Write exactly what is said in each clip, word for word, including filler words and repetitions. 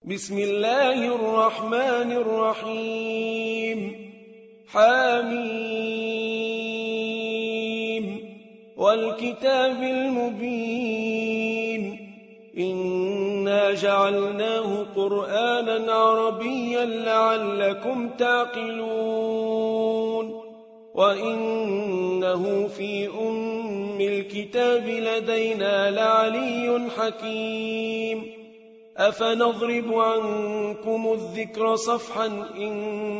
بسم الله الرحمن الرحيم حميم والكتاب المبين إنا جعلناه قرآنا عربيا لعلكم تعقلون وإنه في أم الكتاب لدينا لعلي حكيم أفنضرب عنكم الذكر صفحا إن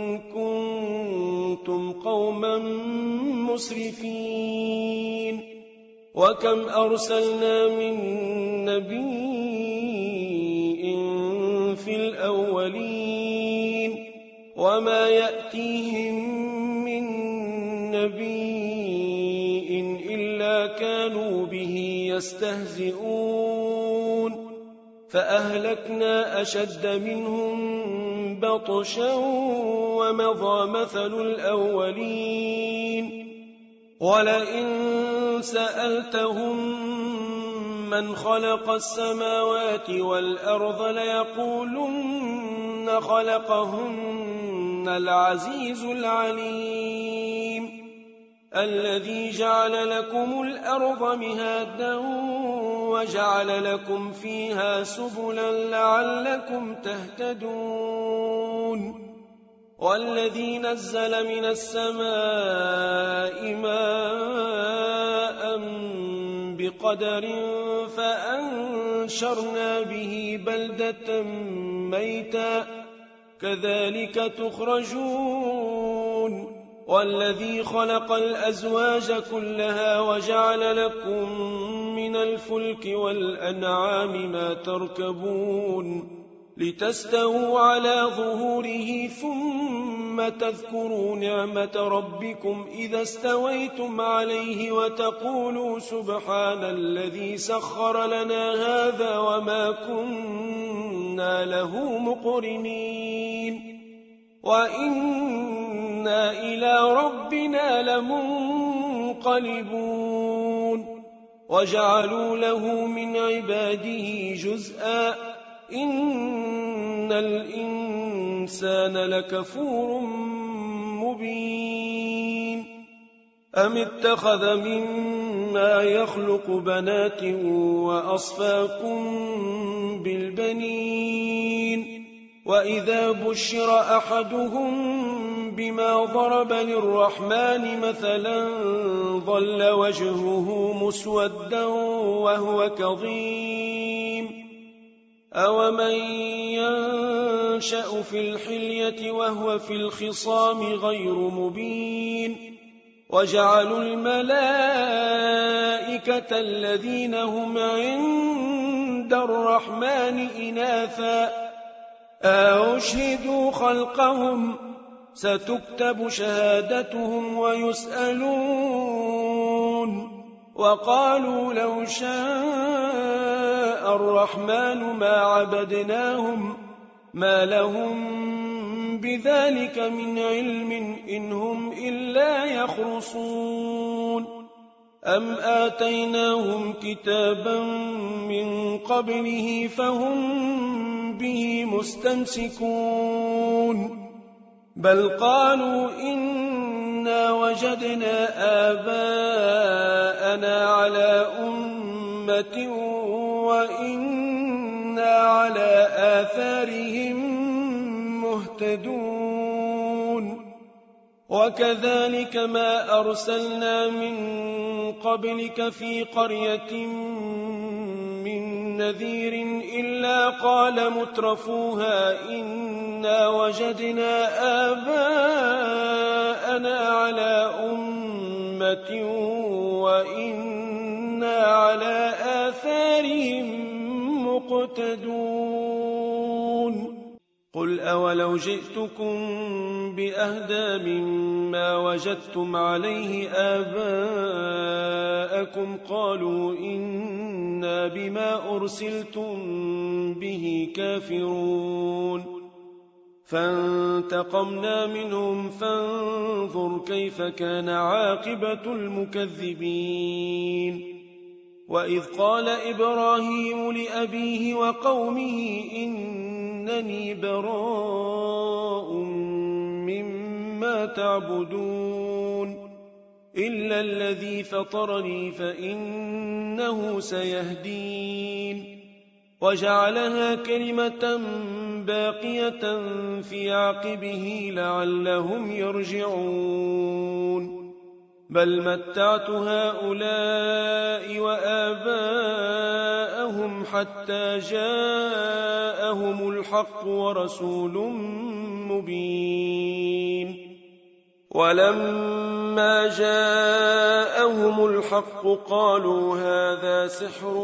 كنتم قوما مسرفين وكم أرسلنا من نبي في الأولين وما يأتيهم من نبي إلا كانوا به يستهزئون فأهلكنا أشد منهم بطشا ومضى مثل الأولين ولئن سألتهم من خلق السماوات والأرض ليقولن خلقهن العزيز العليم الذي جعل لكم الأرض مهادا وجعل لكم فيها سبلا لعلكم تهتدون والذي نزل من السماء ماء بقدر فأنشرنا به بلدة ميتا كذلك تخرجون والذي خلق الأزواج كلها وجعل لكم من الفلك والأنعام ما تركبون لتستووا على ظهوره ثم تذكروا نعمة ربكم إذا استويتم عليه وتقولوا سبحان الذي سخر لنا هذا وما كنا له مقرنين وإنا إلى ربنا لمنقلبون وجعلوا له من عباده جزءا إن الإنسان لكفور مبين أم اتخذ مما يخلق بنات وأصفاكم بالبنين وإذا بشر أحدهم بما ضرب للرحمن مثلا ظل وجهه مسودا وهو كظيم أومن ينشأ في الحلية وهو في الخصام غير مبين وجعلوا الملائكة الذين هم عند الرحمن إناثا أشهدوا خلقهم ستكتب شهادتهم ويسألون وقالوا لو شاء الرحمن ما عبدناهم ما لهم بذلك من علم إن هم إلا يخرصون أم آتيناهم كتابا من قبله فهم به مستمسكون بل قالوا إنا وجدنا آباءنا على أمة وإنا على آثارهم مهتدون وكذلك ما أرسلنا من قبلك في قرية من نذير إلا قال مترفوها إنا وجدنا آباءنا على أمة وإنا على آثارهم مقتدون قل أولو جئتكم بأهدى مما وجدتم عليه آباءكم قالوا إنا بما أرسلتم به كافرون فانتقمنا منهم فانظر كيف كان عاقبة المكذبين وإذ قال إبراهيم لأبيه وقومه إنني إنني براء مما تعبدون إلا الذي فطرني فإنه سيهدين وجعلها كلمة باقية في عقبه لعلهم يرجعون بل متعت هؤلاء وآباءهم حتى جاءهم الحق ورسول مبين ولما جاءهم الحق قالوا هذا سحر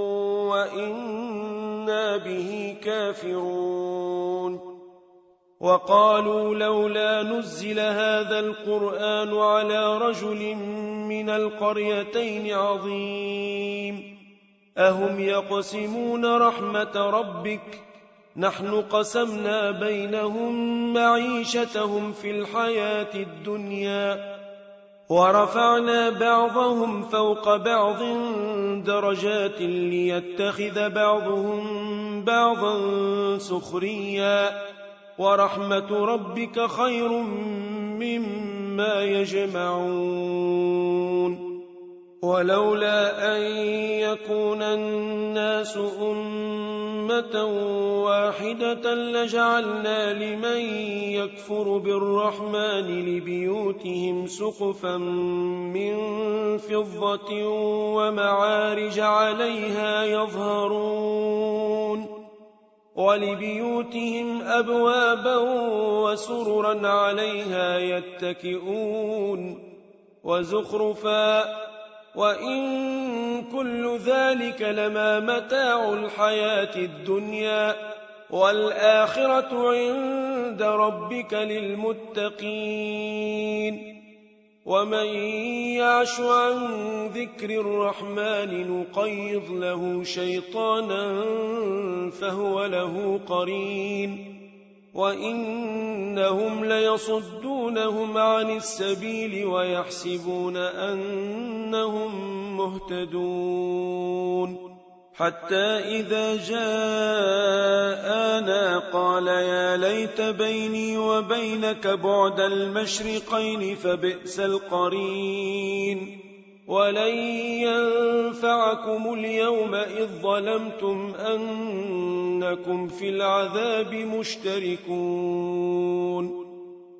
وإنا به كافرون وقالوا لولا نزل هذا القرآن على رجل من القريتين عظيم أهم يقسمون رحمة ربك نحن قسمنا بينهم معيشتهم في الحياة الدنيا ورفعنا بعضهم فوق بعض درجات ليتخذ بعضهم بعضا سخريا ورحمة ربك خير مما يجمعون ولولا أن يكون الناس أمة واحدة لجعلنا لمن يكفر بالرحمن لبيوتهم سقفا من فضة ومعارج عليها يظهرون ولبيوتهم أبوابا وسررا عليها يتكئون وزخرفا وإن كل ذلك لما متاع الحياة الدنيا والآخرة عند ربك للمتقين ومن يعش عن ذكر الرحمن نقيض له شيطانا فهو له قرين وإنهم ليصدونهم عن السبيل ويحسبون أنهم مهتدون حتى إذا جاءنا قال يا ليت بيني وبينك بعد المشرقين فبئس القرين ولن ينفعكم اليوم إذ ظلمتم أنكم في العذاب مشتركون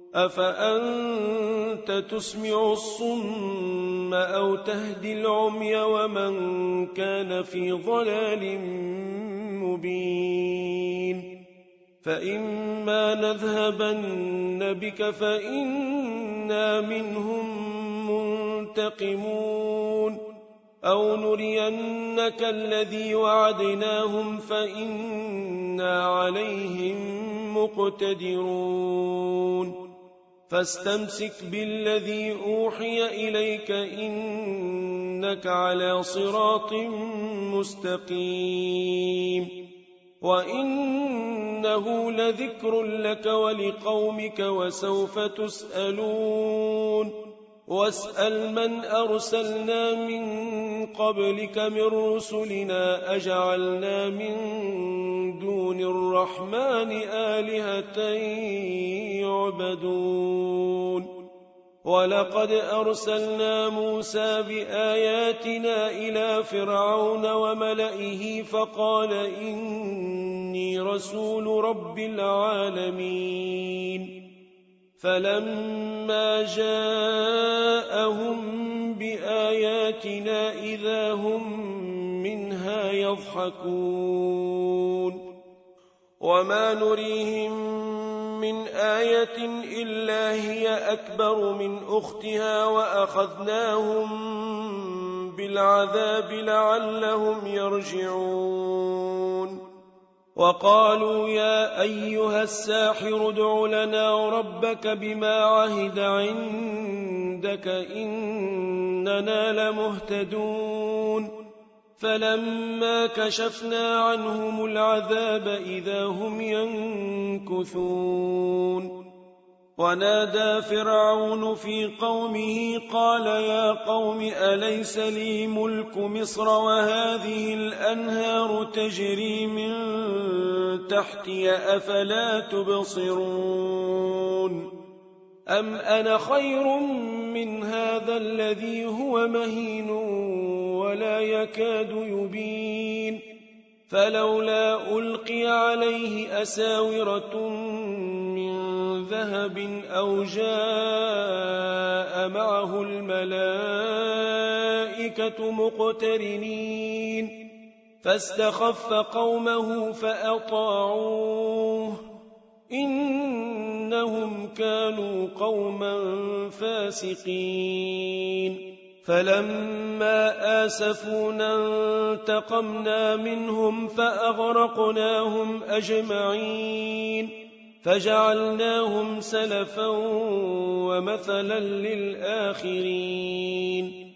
أفأنت تسمع الصم أو تهدي العمي ومن كان في ضلال مبين فإما نذهبن بك فإنا منهم منتقمون أو نرينك الذي وعدناهم فإنا عليهم مقتدرون فاستمسك بالذي أوحي إليك إنك على صراط مستقيم وإنه لذكر لك ولقومك وسوف تسألون واسأل من أرسلنا من قبلك من رسلنا أجعلنا من دون الرحمن آلهة يعبدون ولقد أرسلنا موسى بآياتنا إلى فرعون وملئه فقال إني رسول رب العالمين فلما جاءهم بآياتنا إذا هم منها يضحكون وما نريهم من آية إلا هي أكبر من أختها وأخذناهم بالعذاب لعلهم يرجعون وقالوا يا أيها الساحر ادع لنا ربك بما عهد عندك إننا لمهتدون فلما كشفنا عنهم العذاب إذا هم ينكثون ونادى فرعون في قومه قال يا قوم أليس لي ملك مصر وهذه الأنهار تجري من تحتي أفلا تبصرون أم أنا خير من هذا الذي هو مهين ولا يكاد يبين فلولا ألقي عليه أساورة من ذهب أو جاء معه الملائكة مقترنين فاستخف قومه فأطاعوه إنهم كانوا قوما فاسقين فلما آسفونا انتقمنا منهم فأغرقناهم أجمعين فجعلناهم سلفا ومثلا للآخرين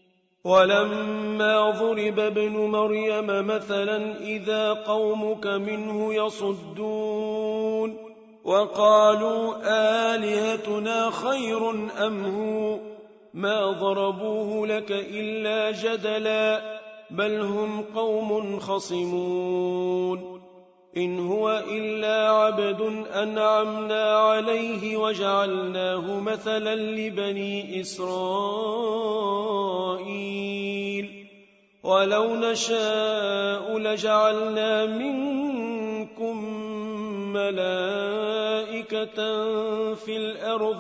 ولما ضرب ابن مريم مثلا إذا قومك منه يصدون وقالوا آلهتنا خير أم هو ما ضربوه لك إلا جدلا بل هم قوم خصمون إن هو إلا عبد أنعمنا عليه وجعلناه مثلا لبني إسرائيل ولو نشاء لجعلنا منكم ملائكة في الأرض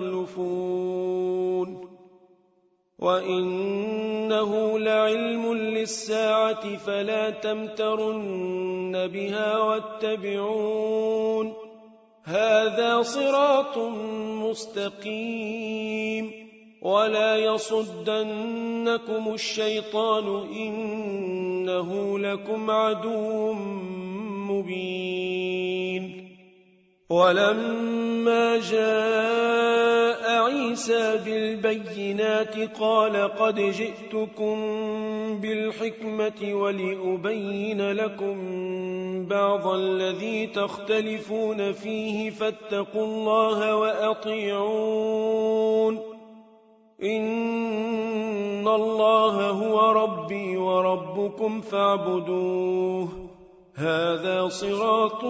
يخلفون وإنه لعلم للساعة فلا تمترن بها واتبعون هذا صراط مستقيم ولا يصدنكم الشيطان إنه لكم عدو مبين ولما جاء عيسى بالبينات قال قد جئتكم بالحكمة ولأبين لكم بعض الذي تختلفون فيه فاتقوا الله وأطيعون إن الله هو ربي وربكم فاعبدوه هذا صراط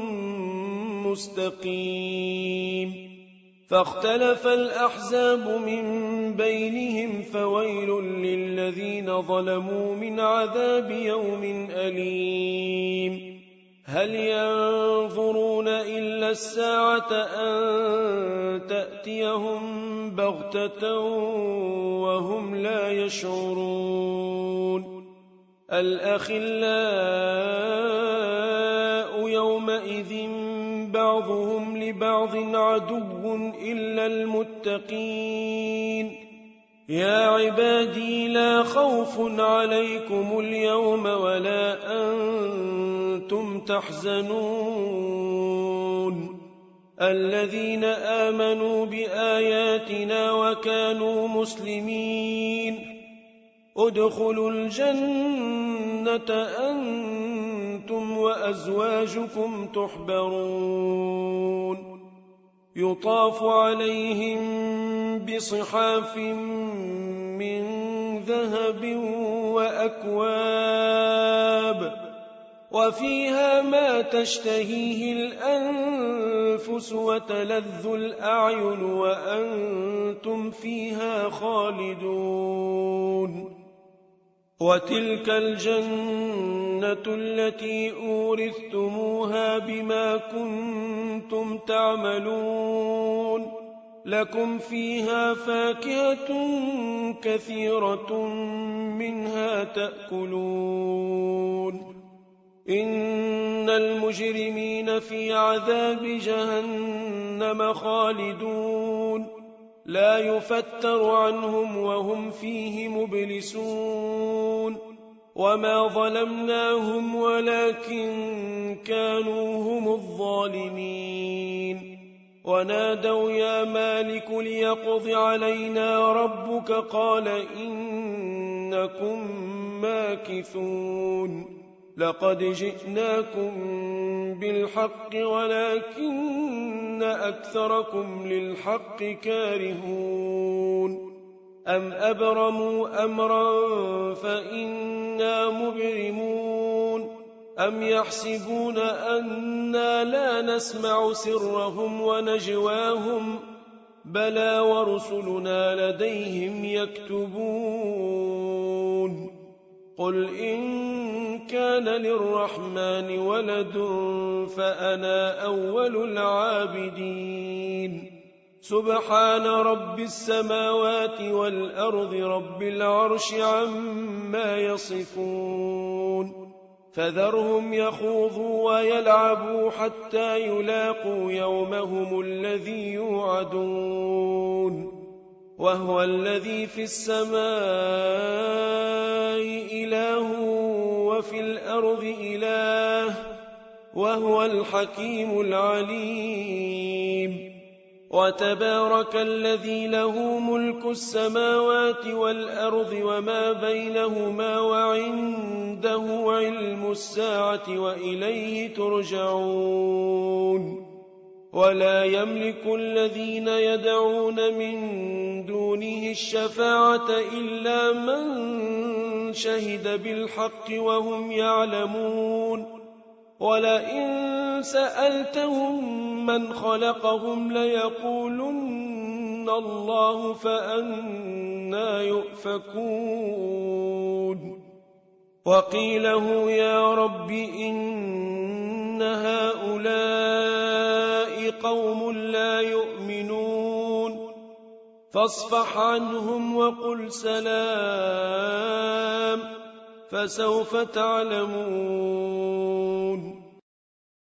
مستقيم فاختلف الأحزاب من بينهم فويل للذين ظلموا من عذاب يوم أليم هل ينظرون إلا الساعة أن تأتيهم بغتة وهم لا يشعرون الأخلاء يومئذ بعضهم لبعض عدو إلا المتقين يا عبادي لا خوف عليكم اليوم ولا أنتم تحزنون الذين آمنوا بآياتنا وكانوا مسلمين ادخلوا الجنة أنتم وأزواجكم تحبرون يطاف عليهم بصحاف من ذهب وأكواب وفيها ما تشتهيه الأنفس وتلذ الأعين وأنتم فيها خالدون وتلك الجنة التي أورثتموها بما كنتم تعملون لكم فيها فاكهة كثيرة منها تأكلون إن المجرمين في عذاب جهنم خالدون لا يفتر عنهم وهم فيه مبلسون وما ظلمناهم ولكن كانوا هم الظالمين ونادوا يا مالك ليقض علينا ربك قال إنكم ماكثون لقد جئناكم بالحق ولكن أكثركم للحق كارهون أم أبرموا أمرا فإنا مبرمون أم يحسبون أنا لا نسمع سرهم ونجواهم بلى ورسلنا لديهم يكتبون قل إن كان للرحمن ولد فأنا أول العابدين سبحان رب السماوات والأرض رب العرش عما يصفون فذرهم يخوضوا ويلعبوا حتى يلاقوا يومهم الذي يوعدون وهو الذي في السماء إله وفي الأرض إله وهو الحكيم العليم وتبارك الذي له ملك السماوات والأرض وما بينهما وعنده علم الساعة وإليه ترجعون ولا يملك الذين يدعون من دونه الشفاعة إلا من شهد بالحق وهم يعلمون ولئن سألتهم من خلقهم ليقولن الله فأنى يؤفكون وقيله يا رب إن هؤلاء قوم لا يؤمنون فاصفح عنهم وقل سلام فسوف تعلمون